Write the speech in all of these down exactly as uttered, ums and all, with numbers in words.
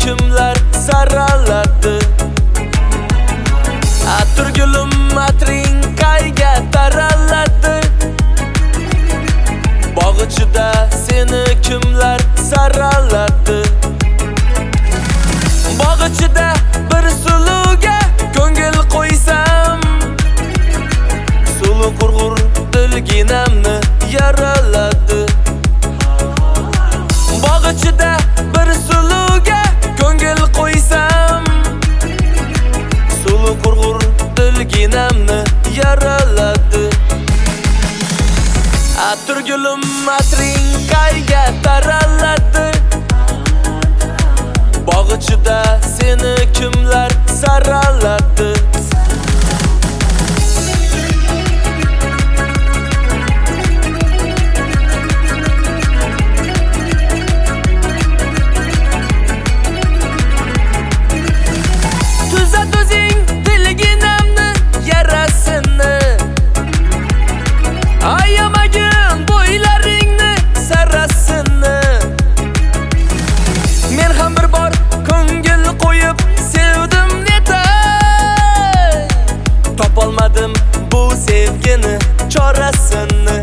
kimlar saraladi? Atirgulim atring qayga taraladi? Bog' ichida seni kimlar saraladi? Bog' ichida bir suluga ko'ngil qo'ysam, sulu qurg'ur dilginamni yaraladi. Bog' ichida bir suluga ko'ngil qo'ysam, sulu qurg'ur dilginamni yaraladi. Atirgulim atring qayga taraladi? Bog' ichida seni kimlar saraladi? Tuzat o'zing dilginamni yarasini, ayamagin bo'ylaringni sarasini. Men ham bir bor ko'ngil qo'yib sevdim netay, topolmadim bu sevgini chorasini.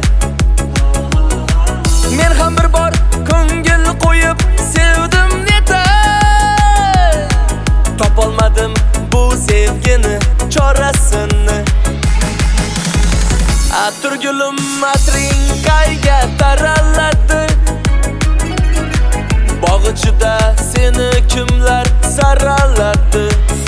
Men ham bir bor ko'ngil qo'yib sevdim netay, topolmadim bu sevgini chorasini. Atirgulim atring qayga taraladi? Bog' ichida seni kimlar saraladi?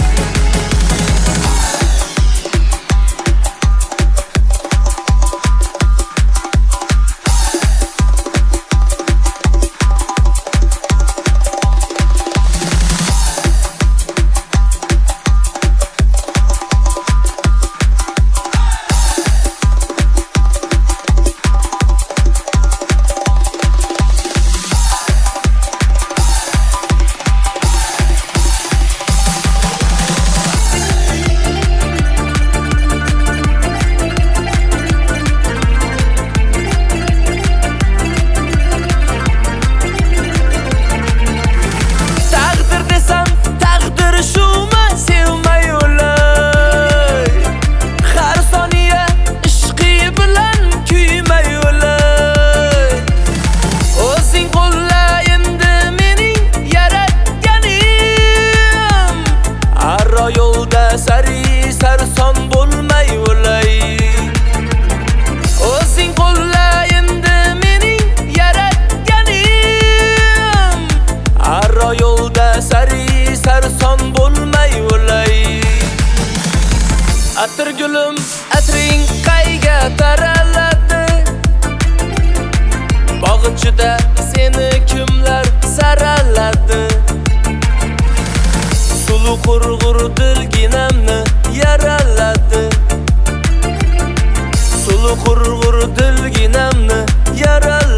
Sari sarson bo'lmay o'lay, o'zing qo'llayindi mening yaratganim. Aro yo'lda sari sarson bo'lmay o'lay. Atirgulim atring qayga taraladi? Bog' ichida seni kimlar saraladi? Sulu qurg'ur dilginamni yaraladi. Sulu qurg'ur dilginamni yaraladi.